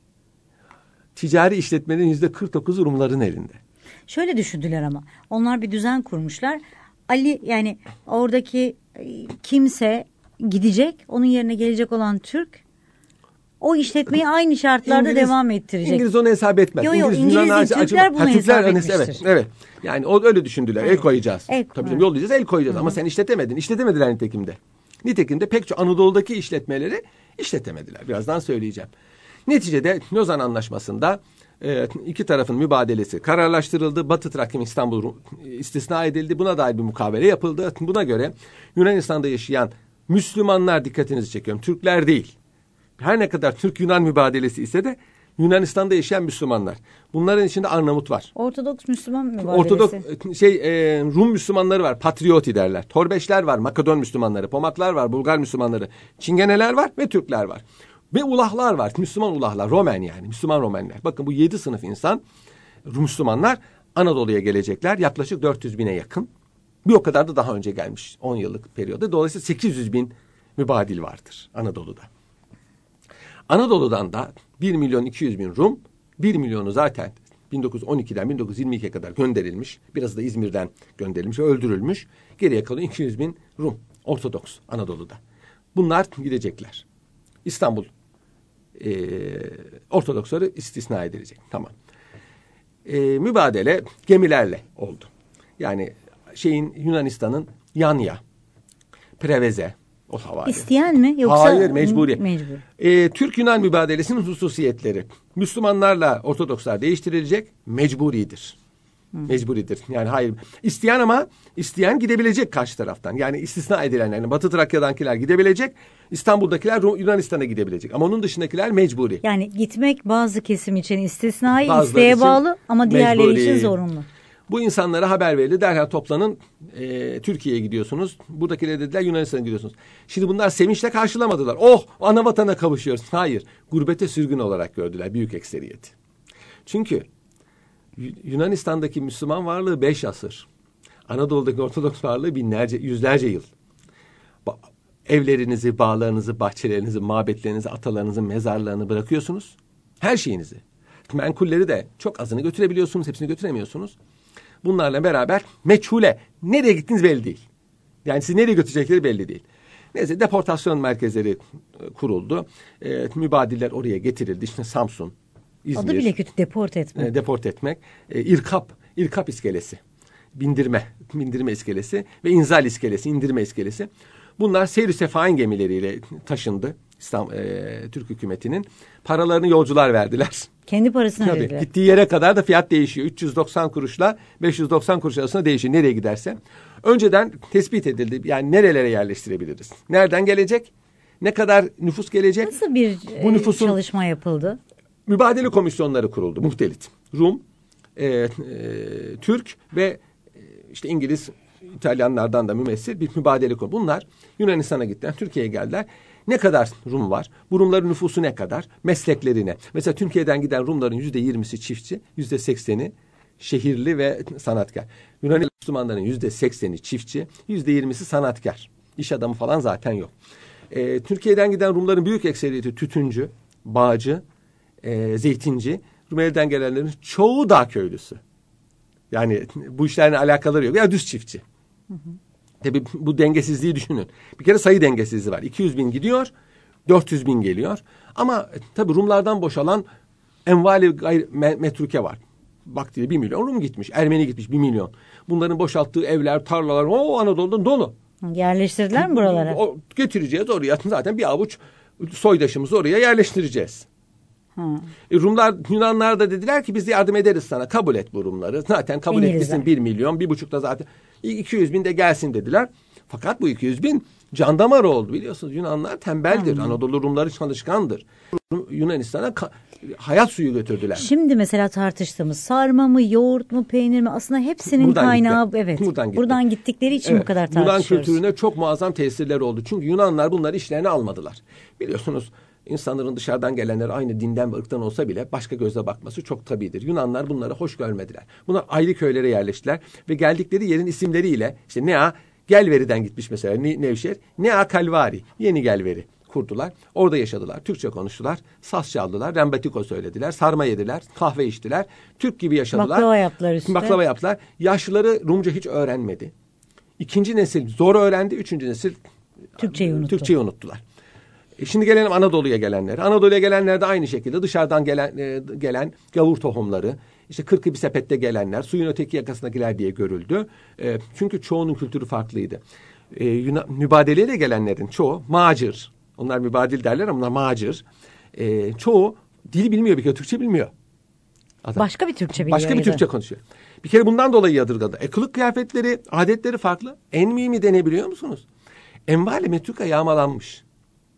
Ticari işletmenin yüzde kırk dokuzu Rumların elinde. Şöyle düşündüler ama. Onlar bir düzen kurmuşlar. Ali yani oradaki kimse gidecek. Onun yerine gelecek olan Türk o işletmeyi aynı şartlarda İngiliz, devam ettirecek. İngiliz onu hesap etmez. Yok yok İngiliz, İngiliz değil, Türkler acaba, bunu ha, Türkler hesap etmiştir. Evet, evet. Yani o öyle düşündüler. Evet. El koyacağız. El, Tabii evet. Yollayacağız, el koyacağız. Hı-hı. Ama sen işletemedin. İşletemediler nitekimde. Nitekimde pek çok Anadolu'daki işletmeleri işletemediler. Birazdan söyleyeceğim. Neticede Lozan Anlaşması'nda e, iki tarafın mübadelesi kararlaştırıldı. Batı Trakya İstanbul istisna edildi. Buna dair bir mukavele yapıldı. Buna göre Yunanistan'da yaşayan Müslümanlar, dikkatinizi çekiyorum, Türkler değil. Her ne kadar Türk-Yunan mübadelesi ise de Yunanistan'da yaşayan Müslümanlar. Bunların içinde Arnavut var. Ortodoks Müslüman mübadelesi. Ortodoks şey e, Rum Müslümanları var. Patrioti derler. Torbeşler var. Makedon Müslümanları. Pomaklar var. Bulgar Müslümanları. Çingeneler var ve Türkler var. Ve ulahlar var. Müslüman ulahlar. Romen yani. Müslüman Romenler. Bakın bu yedi sınıf insan Müslümanlar Anadolu'ya gelecekler. Yaklaşık dört yüz bine yakın. Bir o kadar da daha önce gelmiş. on yıllık periyoda. Dolayısıyla sekiz yüz bin mübadil vardır Anadolu'da. Anadolu'dan da bir milyon iki yüz bin Rum, bir milyonu zaten bin dokuz yüz on ikiden bin dokuz yüz yirmi ikiye kadar gönderilmiş. Biraz da İzmir'den gönderilmiş ve öldürülmüş. Geriye kalan iki yüz bin Rum, Ortodoks Anadolu'da. Bunlar gidecekler. İstanbul e, Ortodoksları istisna edilecek. Tamam. E, mübadele gemilerle oldu. Yani şeyin Yunanistan'ın Yanya, Preveze, o havale. İsteyen mi yoksa? Hayır, mecburi. Mecbur. Ee, Türk-Yunan mübadelesinin hususiyetleri. Müslümanlarla Ortodokslar değiştirilecek, mecburidir. Hı. Mecburidir. Yani hayır. İsteyen ama isteyen gidebilecek karşı taraftan. Yani istisna edilenler. Yani Batı Trakya'dakiler gidebilecek. İstanbul'dakiler Yunanistan'a gidebilecek. Ama onun dışındakiler mecburi. Yani gitmek bazı kesim için istisnai, bazıları isteğe bağlı ama diğerleri mecburi. için zorunlu. Bu insanlara haber verildi. Derhal toplanın, e, Türkiye'ye gidiyorsunuz. Buradakiler dediler Yunanistan'a gidiyorsunuz. Şimdi bunlar sevinçle karşılamadılar. Oh, ana vatana kavuşuyoruz. Hayır, gurbete sürgün olarak gördüler büyük ekseriyeti. Çünkü Yunanistan'daki Müslüman varlığı beş asır. Anadolu'daki Ortodoks varlığı binlerce, yüzlerce yıl. Ba- evlerinizi, bağlarınızı, bahçelerinizi, mabetlerinizi, atalarınızın mezarlarını bırakıyorsunuz. Her şeyinizi. menkulleri de çok azını götürebiliyorsunuz, hepsini götüremiyorsunuz. Bunlarla beraber meçhule, nereye gittiniz belli değil. Yani sizi nereye götürecekleri belli değil. Neyse deportasyon merkezleri kuruldu. E, mübadiller oraya getirildi. İşte Samsun, İzmir. Adı bile kötü, deport etmek. E, deport etmek. E, İrkap, İrkap iskelesi. Bindirme, bindirme iskelesi ve inzal iskelesi, indirme iskelesi. Bunlar seyir-i sefahin gemileriyle taşındı. İstanbul, e, Türk hükümetinin. Paralarını yolcular verdiler. Kendi parasını Tabii, verdiler. gittiği yere kadar da fiyat değişiyor. üç yüz doksan kuruşla beş yüz doksan kuruş arasında değişiyor. Nereye giderse. Önceden tespit edildi. Yani nerelere yerleştirebiliriz? Nereden gelecek? Ne kadar nüfus gelecek? Nasıl bir Bu e, nüfusun çalışma yapıldı? mübadele komisyonları kuruldu. Muhtelit. Rum, e, e, Türk ve e, işte İngiliz, İtalyanlardan da mümessil bir mübadele komisyonu. Bunlar Yunanistan'a gittiler. Türkiye'ye geldiler. Ne kadar Rum var? Bu Rumların nüfusu ne kadar? Mesleklerine. Mesela Türkiye'den giden Rumların yüzde yirmisi çiftçi, yüzde sekseni şehirli ve sanatkar. Yunan Müslümanların yüzde sekseni çiftçi, yüzde yirmisi sanatkar. İş adamı falan zaten yok. Ee, Türkiye'den giden Rumların büyük ekseriyeti tütüncü, bağcı, e, zeytinci. Rumeli'den gelenlerin çoğu dağ köylüsü. Yani bu işlerle alakaları yok. Ya düz çiftçi. Hı hı. Tabii bu dengesizliği düşünün. Bir kere sayı dengesizliği var. iki yüz bin gidiyor, dört yüz bin geliyor. Ama tabii Rumlardan boşalan envali gayri metruke var. Vaktiyle bir milyon Rum gitmiş. Ermeni gitmiş bir milyon. Bunların boşalttığı evler, tarlalar o Anadolu'dan dolu. Yerleştirdiler mi buralara? O, getireceğiz oraya. Zaten bir avuç soydaşımızı oraya yerleştireceğiz. Hmm. E, Rumlar, Yunanlar da dediler ki biz yardım ederiz sana. Kabul et bu Rumları. Zaten kabul İngilizler. etmişsin bir milyon, bir buçuk da zaten iki yüz bin de gelsin dediler. Fakat bu iki yüz bin can damarı oldu biliyorsunuz. Yunanlar tembeldir. Hmm. Anadolu Rumları çalışkandır. Yunanistan'a ka- hayat suyu götürdüler. Şimdi mesela tartıştığımız sarma mı, yoğurt mu, peynir mi aslında hepsinin buradan kaynağı gitti. Evet. Buradan, gitti. Buradan gittikleri için evet. Bu kadar tartışıyoruz. Yunan kültürüne çok muazzam tesirleri oldu. Çünkü Yunanlar bunları işlerine almadılar. Biliyorsunuz İnsanların dışarıdan gelenler aynı dinden ve ırktan olsa bile başka gözle bakması çok tabidir. Yunanlar bunları hoş görmediler. Bunlar ayrı köylere yerleştiler ve geldikleri yerin isimleriyle işte Nea Gelveri'den gitmiş mesela Nevşehir. Nea Kalvari, Yeni Gelveri kurdular. Orada yaşadılar. Türkçe konuştular. Saz çaldılar. Rembetiko söylediler. Sarma yediler. Kahve içtiler. Türk gibi yaşadılar. Baklava yaptılar üstüne. Baklava yaptılar. Yaşlıları Rumca hiç öğrenmedi. İkinci nesil zor öğrendi. Üçüncü nesil Türkçeyi unuttu. Türkçeyi unuttular. Şimdi gelelim Anadolu'ya gelenler. Anadolu'ya gelenler de aynı şekilde dışarıdan gelen e, gelen gavur tohumları, işte kırkı bir sepette gelenler, suyun öteki yakasındakiler diye görüldü. E, çünkü çoğunun kültürü farklıydı. E, Yunan, mübadeleye de gelenlerin çoğu macir. Onlar mübadil derler ama onlar macir. E, çoğu dil bilmiyor bir kere, Türkçe bilmiyor. Adam. Başka bir Türkçe biliyor. Başka bir Türkçe konuşuyor. Bir kere bundan dolayı yadırgadı. E, kılık kıyafetleri, adetleri farklı. En mühimi de ne biliyor musunuz? Envali metruka yağmalanmış.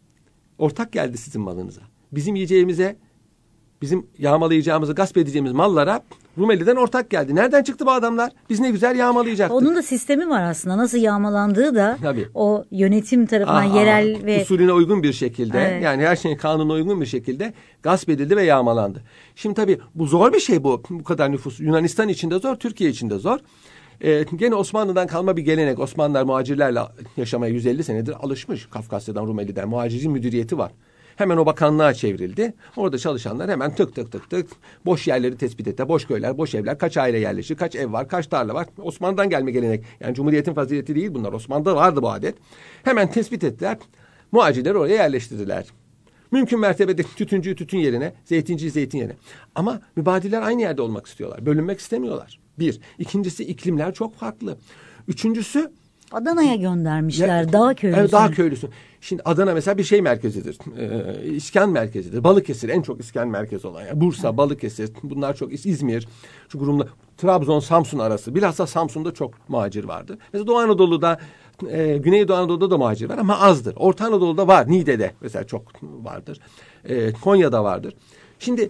Ortak geldi sizin malınıza. Bizim yiyeceğimize, bizim yağmalayacağımızı, gasp edeceğimiz mallara Rumeli'den ortak geldi. Nereden çıktı bu adamlar? Biz ne güzel yağmalayacaktık. Onun da sistemi var aslında. Nasıl yağmalandığı da tabii. O yönetim tarafından Aa, yerel ve... usulüne uygun bir şekilde, evet. Yani her şeyin kanuna uygun bir şekilde gasp edildi ve yağmalandı. Şimdi tabii bu zor bir şey bu. Bu kadar nüfus. Yunanistan için de zor, Türkiye için de zor. Ee, gene Osmanlı'dan kalma bir gelenek. Osmanlılar muhacirlerle yaşamaya yüz elli senedir alışmış. Kafkasya'dan, Rumeli'den muhacirci müdüriyeti var. Hemen o bakanlığa çevrildi. Orada çalışanlar hemen tık tık tık tık boş yerleri tespit etti. Boş köyler, boş evler, kaç aile yerleşir, kaç ev var, kaç tarla var. Osmanlı'dan gelme gelenek. Yani Cumhuriyet'in fazileti değil bunlar. Osmanlı'da vardı bu adet. Hemen tespit ettiler. Muhacirleri oraya yerleştirdiler. Mümkün mertebede tütüncüyü tütün yerine, zeytinciyi zeytin yerine. Ama mübadiller aynı yerde olmak istiyorlar. Bölünmek istemiyorlar. Bir. İkincisi iklimler çok farklı. Üçüncüsü Adana'ya göndermişler. Ya, dağ köylüsü. Evet, dağ köylüsü. Şimdi Adana mesela bir şey merkezidir. Ee, iskan merkezidir. Balıkesir en çok iskan merkezi olan. Yani Bursa, Balıkesir bunlar çok. İzmir. Çünkü Rum'la Trabzon, Samsun arası. Bilhassa Samsun'da çok muhacir vardı. Mesela Doğu Anadolu'da, e, Güneydoğu Anadolu'da da muhacir var ama azdır. Orta Anadolu'da var. Niğde'de mesela çok vardır. E, Konya'da vardır. Şimdi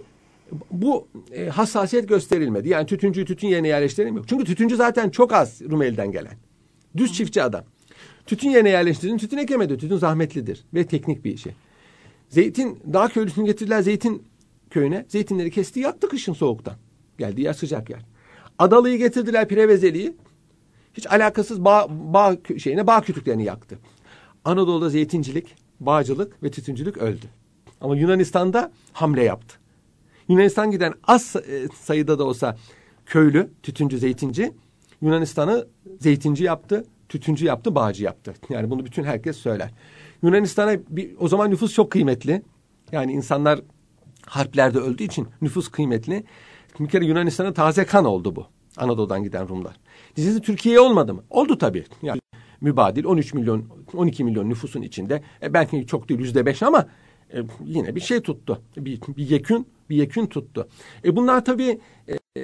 bu e, hassasiyet gösterilmedi. Yani tütüncüyü tütün yerine yerleştirilmiyor. Çünkü tütüncü zaten çok az Rumeli'den gelen. Düz çiftçi adam. Tütün yerine yerleştirdin, tütün ekemedi. Tütün zahmetlidir ve teknik bir şey. Zeytin, dağ köylüsünü getirdiler zeytin köyüne. Zeytinleri kesti, yaktı kışın soğuktan. Geldiği yer sıcak yer. Adalı'yı getirdiler, Pirevezeli'yi. Hiç alakasız bağ, bağ şeyine bağ kütüklerini yaktı. Anadolu'da zeytincilik, bağcılık ve tütüncülük öldü. Ama Yunanistan'da hamle yaptı. Yunanistan giden az sayıda da olsa köylü, tütüncü, zeytinci Yunanistan'ı zeytinci yaptı, tütüncü yaptı, bağcı yaptı. Yani bunu bütün herkes söyler. Yunanistan'a bir, o zaman nüfus çok kıymetli. Yani insanlar harplerde öldüğü için nüfus kıymetli. Bir kere Yunanistan'a taze kan oldu bu. Anadolu'dan giden Rumlar. Dizisi Türkiye'ye olmadı mı? Oldu tabii. Yani mübadil on üç milyon, on iki milyon nüfusun içinde. E belki çok değil yüzde beş ama e, yine bir şey tuttu. Bir, bir yekün, bir yekün tuttu. E bunlar tabii e,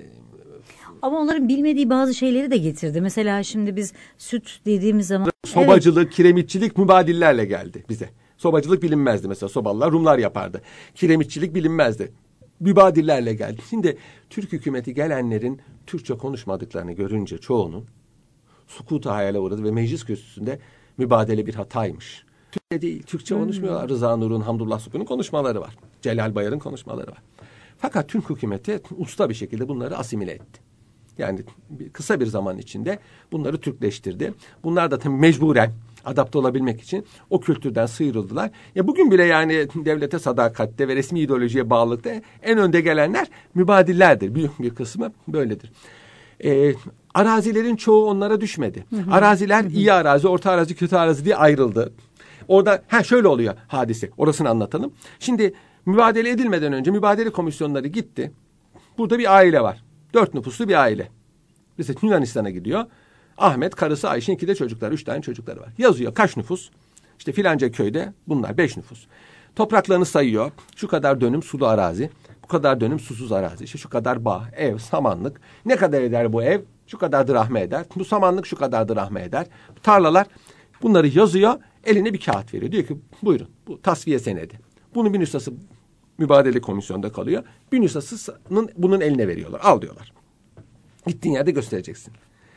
ama onların bilmediği bazı şeyleri de getirdi. Mesela şimdi biz süt dediğimiz zaman sobacılık, evet. kiremitçilik mübadillerle geldi bize. Sobacılık bilinmezdi mesela. Sobalılar Rumlar yapardı. Kiremitçilik bilinmezdi. Mübadillerle geldi. Şimdi Türk hükümeti gelenlerin Türkçe konuşmadıklarını görünce çoğunun sukutu hayale uğradı ve meclis kürsüsünde mübadele bir hataymış. Türkçe değil, Türkçe hmm. konuşmuyorlar. Rıza Nur'un, Hamdullah Suku'nun konuşmaları var. Celal Bayar'ın konuşmaları var. Fakat Türk hükümeti usta bir şekilde bunları asimile etti. Yani kısa bir zaman içinde bunları Türkleştirdi. Bunlar da tabii mecburen adapte olabilmek için o kültürden sıyrıldılar. Ya bugün bile yani devlete sadakatte ve resmi ideolojiye bağlılıkta en önde gelenler mübadillerdir. Büyük bir kısmı böyledir. Ee, arazilerin çoğu onlara düşmedi. Hı hı. Araziler hı hı. iyi arazi, orta arazi, kötü arazi diye ayrıldı. Orada ha şöyle oluyor hadise. Orasını anlatalım. Şimdi mübadele edilmeden önce mübadele komisyonları gitti. Burada bir aile var. Dört nüfuslu bir aile. Mesela Yunanistan'a gidiyor. Ahmet, karısı Ayşe, iki de çocuklar. Üç tane çocukları var. Yazıyor kaç nüfus? İşte filanca köyde bunlar beş nüfus. Topraklarını sayıyor. Şu kadar dönüm sulu arazi. Bu kadar dönüm susuz arazi. İşte şu kadar bağ, ev, samanlık. Ne kadar eder bu ev? Şu kadar drahme eder. Bu samanlık şu kadar drahme eder. Bu tarlalar. Bunları yazıyor. Eline bir kağıt veriyor. Diyor ki buyurun bu tasfiye senedi. Bunun bir nüshası mübadele komisyonda kalıyor. Bir nüshasının bunun eline veriyorlar. Al diyorlar. Gittiğin yerde göstereceksin.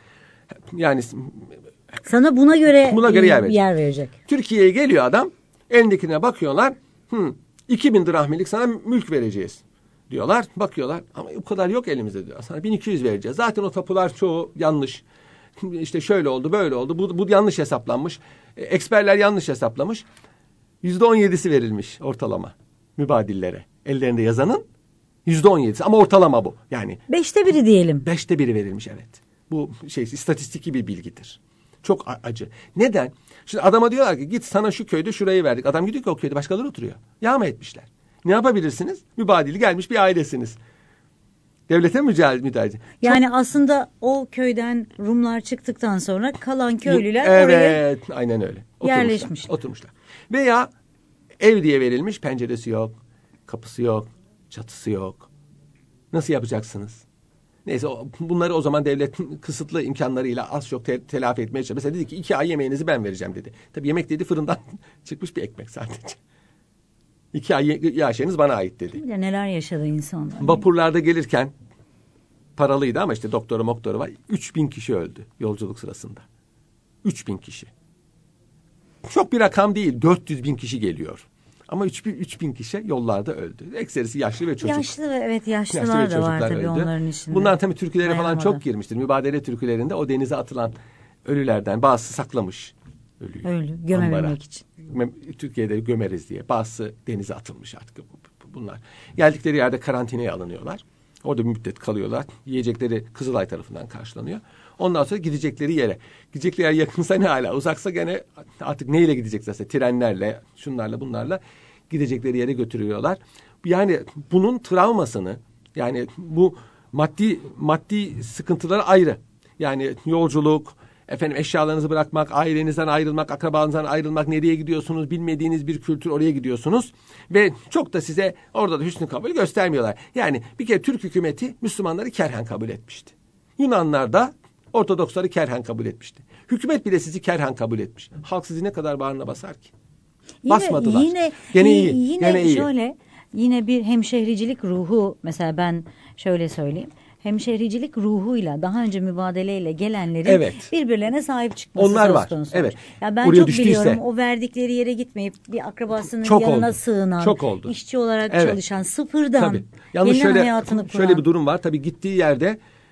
Yani sana buna göre, buna göre yer, yer verecek. Türkiye'ye geliyor adam. Elindekine bakıyorlar. Hı, iki bin drahmelik sana mülk vereceğiz diyorlar. Bakıyorlar ama o kadar yok elimizde diyor. Sana bin iki yüz vereceğiz. Zaten o tapular çoğu yanlış. İşte şöyle oldu, böyle oldu. Bu, bu yanlış hesaplanmış. E, eksperler yanlış hesaplamış. Yüzde on yedisi verilmiş ortalama mübadillere. Ellerinde yazanın yüzde on yedisi. Ama ortalama bu. Yani beşte biri diyelim. Beşte biri verilmiş evet. Bu şey istatistiki bir bilgidir. Çok acı. Neden? Şimdi adama diyorlar ki git sana şu köyde şurayı verdik. Adam gidiyor ki o köyde başkaları oturuyor. Yağma etmişler. Ne yapabilirsiniz? Mübadili gelmiş bir ailesiniz. Devlete mücadele müdahale. Yani Çok... aslında o köyden Rumlar çıktıktan sonra kalan köylüler evet, oraya Evet aynen öyle. Yerleşmişler. Oturmuşlar. Veya ev diye verilmiş, penceresi yok, kapısı yok, çatısı yok. Nasıl yapacaksınız? Neyse bunları o zaman devlet kısıtlı imkanlarıyla az çok te- telafi etmeye çalışıyor. Mesela dedi ki iki ay yemeğinizi ben vereceğim dedi. Tabii yemek dedi fırından çıkmış bir ekmek sadece. İki ay yaşayınız bana ait dedi. Ya neler yaşadı insanlar. Vapurlarda gelirken paralıydı ama işte doktoru moktoru var. Üç bin kişi öldü yolculuk sırasında. Üç bin kişi. Çok bir rakam değil. Dört yüz bin kişi geliyor. Ama üç bin kişi yollarda öldü. Ekserisi yaşlı ve çocuk. Yaşlı ve evet yaşlılar yaşlı da var tabii öldü. Onların içinde. Bunlar tabii türkülere falan çok girmiştir. Mübadele türkülerinde o denize atılan ölülerden bazısı saklamış. Ölüyü. Ölü gömememek için. Türkiye'de gömeriz diye. Bazısı denize atılmış artık bunlar. Geldikleri yerde karantinaya alınıyorlar. Orada bir müddet kalıyorlar. Yiyecekleri Kızılay tarafından karşılanıyor. Ondan sonra gidecekleri yere. Gidecekleri yer yakınsa ne hala uzaksa gene artık neyle gideceklerse trenlerle, şunlarla bunlarla gidecekleri yere götürüyorlar. Yani bunun travmasını yani bu maddi maddi sıkıntıları ayrı. Yani yolculuk, efendim eşyalarınızı bırakmak, ailenizden ayrılmak, akrabanızdan ayrılmak, nereye gidiyorsunuz, bilmediğiniz bir kültür oraya gidiyorsunuz. Ve çok da size orada da hüsnü kabul göstermiyorlar. Yani bir kere Türk hükümeti Müslümanları kerhen kabul etmişti. Yunanlar da Ortodoksları kerhen kabul etmişti. Hükümet bile sizi kerhen kabul etmiş. Halk sizi ne kadar bağrına basar ki? Yine, Basmadılar. Yine, gene iyi. Yine gene iyi. şöyle, yine bir hemşehricilik ruhu mesela ben şöyle söyleyeyim. Hemşehricilik ruhuyla daha önce mübadeleyle gelenlerin evet. birbirlerine sahip çıkması Onlar söz var. konusu. Evet. Ya ben Oraya çok düştüyse. biliyorum o verdikleri yere gitmeyip bir akrabasının çok yanına oldu. sığınan, çok oldu. işçi olarak evet. çalışan, sıfırdan Tabii. Yalnız yeniden şöyle, hayatını kuran. Şöyle bir durum var. Tabii gittiği yerde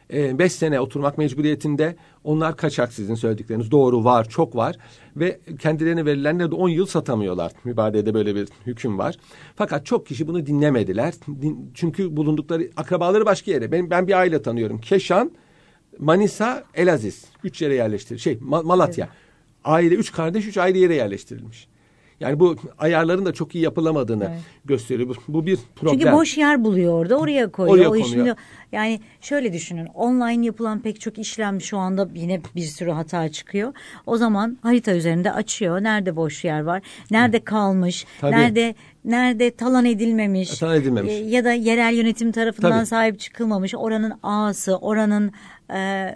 Beş sene oturmak mecburiyetinde. Onlar kaçak, sizin söyledikleriniz doğru, var, çok var ve kendilerine verilenler de on yıl satamıyorlar. Mübadelede böyle bir hüküm var. Fakat çok kişi bunu dinlemediler. Din, çünkü bulundukları akrabaları başka yere. Ben, ben bir aile tanıyorum. Keşan, Manisa, Elaziz. Üç yere yerleştirilmiş. Şey Malatya. Evet. Aile, üç kardeş, üç ayrı yere yerleştirilmiş. Yani bu ayarların da çok iyi yapılamadığını evet. gösteriyor. Bu, bu bir problem. Çünkü boş yer buluyor orada, oraya koyuyor. Oraya o konuyor. Şimdi, yani şöyle düşünün, online yapılan pek çok işlem şu anda yine bir sürü hata çıkıyor. O zaman harita üzerinde açıyor. Nerede boş yer var? Nerede kalmış? Tabii. Nerede nerede talan edilmemiş? Talan edilmemiş. E, ya da yerel yönetim tarafından Tabii. sahip çıkılmamış. Oranın ağası, oranın e,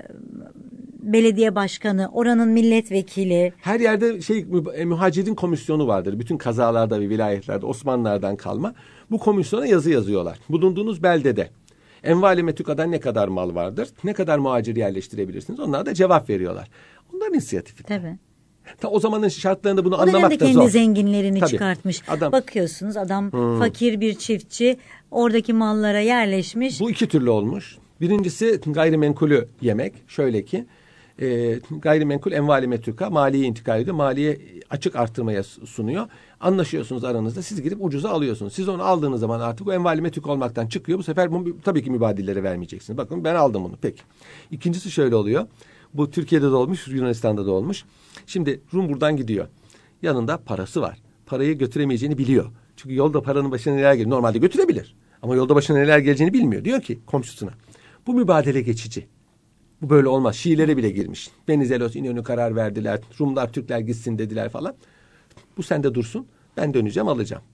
belediye başkanı, oranın milletvekili. Her yerde şey muhacirin komisyonu vardır. Bütün kazalarda ve vilayetlerde Osmanlılardan kalma. Bu komisyona yazı yazıyorlar. Bulunduğunuz beldede envali metükadan ne kadar mal vardır? Ne kadar muhacir yerleştirebilirsiniz? Onlar da cevap veriyorlar. Onların inisiyatifi. Tabii. Ta o zamanın şartlarında bunu o anlamak da zor. O kendi zenginlerini Tabii. çıkartmış. Adam, Bakıyorsunuz adam hmm. fakir bir çiftçi, oradaki mallara yerleşmiş. Bu iki türlü olmuş. Birincisi gayrimenkulü yemek. Şöyle ki e, gayrimenkul envali metruka maliye intikal ediyor. Maliye açık artırmaya sunuyor. Anlaşıyorsunuz aranızda. Siz gidip ucuza alıyorsunuz. Siz onu aldığınız zaman artık o envali metruk olmaktan çıkıyor. Bu sefer bunu, tabii ki mübadillere vermeyeceksiniz. Bakın ben aldım bunu. Peki. İkincisi şöyle oluyor. Bu Türkiye'de de olmuş, Yunanistan'da da olmuş. Şimdi Rum buradan gidiyor. Yanında parası var. Parayı götüremeyeceğini biliyor. Çünkü yolda paranın başına neler gelir. Normalde götürebilir. Ama yolda başına neler geleceğini bilmiyor. Diyor ki komşusuna, bu mübadele geçici. Bu böyle olmaz. Şiilere bile girmiş. Venizelos, İnönü karar verdiler. Rumlar, Türkler gitsin dediler falan. Bu sende dursun. Ben döneceğim, alacağım.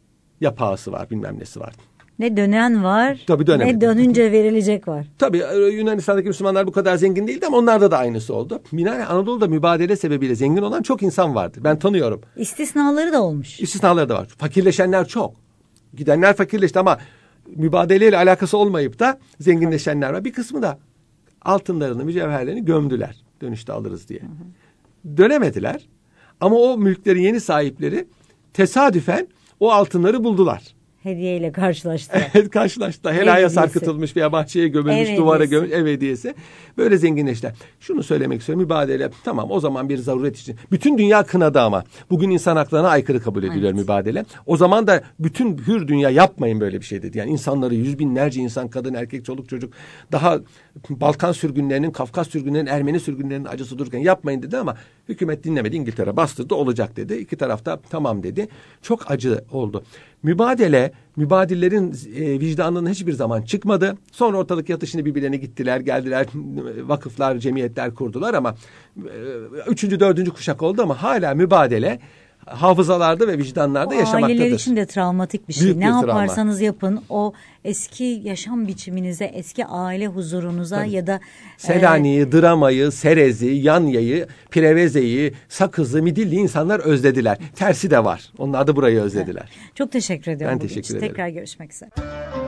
Ya pahası var, bilmem nesi var. Ne dönen var, Tabii dönemedi. Ne dönünce verilecek var. Tabii Yunanistan'daki Müslümanlar bu kadar zengin değildi ama onlarda da aynısı oldu. Minare Anadolu'da mübadele sebebiyle zengin olan çok insan vardı. Ben tanıyorum. İstisnaları da olmuş. İstisnaları da var. Fakirleşenler çok. Gidenler fakirleşti ama mübadeleyle alakası olmayıp da zenginleşenler var. Bir kısmı da altınlarını, mücevherlerini gömdüler. Dönüşte alırız diye. Hı hı. Dönemediler. Ama o mülklerin yeni sahipleri tesadüfen o altınları buldular. Hediyeyle karşılaştı. Evet, karşılaştı. Helaya sarkıtılmış veya bahçeye gömülmüş, ev duvara hediyesi. gömülmüş ev hediyesi. Böyle zenginleştiler. Şunu söylemek istiyorum. Mübadele tamam o zaman bir zaruret için. Bütün dünya kınadı ama. Bugün insan haklarına aykırı kabul ediliyor evet. mübadele. O zaman da bütün hür dünya yapmayın böyle bir şey dedi. Yani insanları yüz binlerce insan, kadın, erkek, çoluk, çocuk daha Balkan sürgünlerinin, Kafkas sürgünlerinin, Ermeni sürgünlerinin acısı dururken yapmayın dedi ama hükümet dinlemedi. İngiltere bastırdı, olacak dedi. İki tarafta tamam dedi. Çok acı oldu. Mübadele, mübadillerin e, vicdanının hiçbir zaman çıkmadı. Sonra ortalık yatışını birbirlerine gittiler, geldiler, vakıflar, cemiyetler kurdular ama e, üçüncü, dördüncü kuşak oldu ama hala mübadele hafızalarda ve vicdanlarda o yaşamaktadır. Aileler için de travmatik bir şey. Büyük ne bir yaparsanız travma. yapın o eski yaşam biçiminize, eski aile huzurunuza Tabii. ya da Selanik'i, e, Dramayı, Serez'i, Yanya'yı, Preveze'yi, Sakız'ı, Midilli'yi insanlar özlediler. Tersi de var. Onlar da burayı özlediler. Evet. Çok teşekkür ediyorum. Ben teşekkür ederim. Tekrar görüşmek üzere.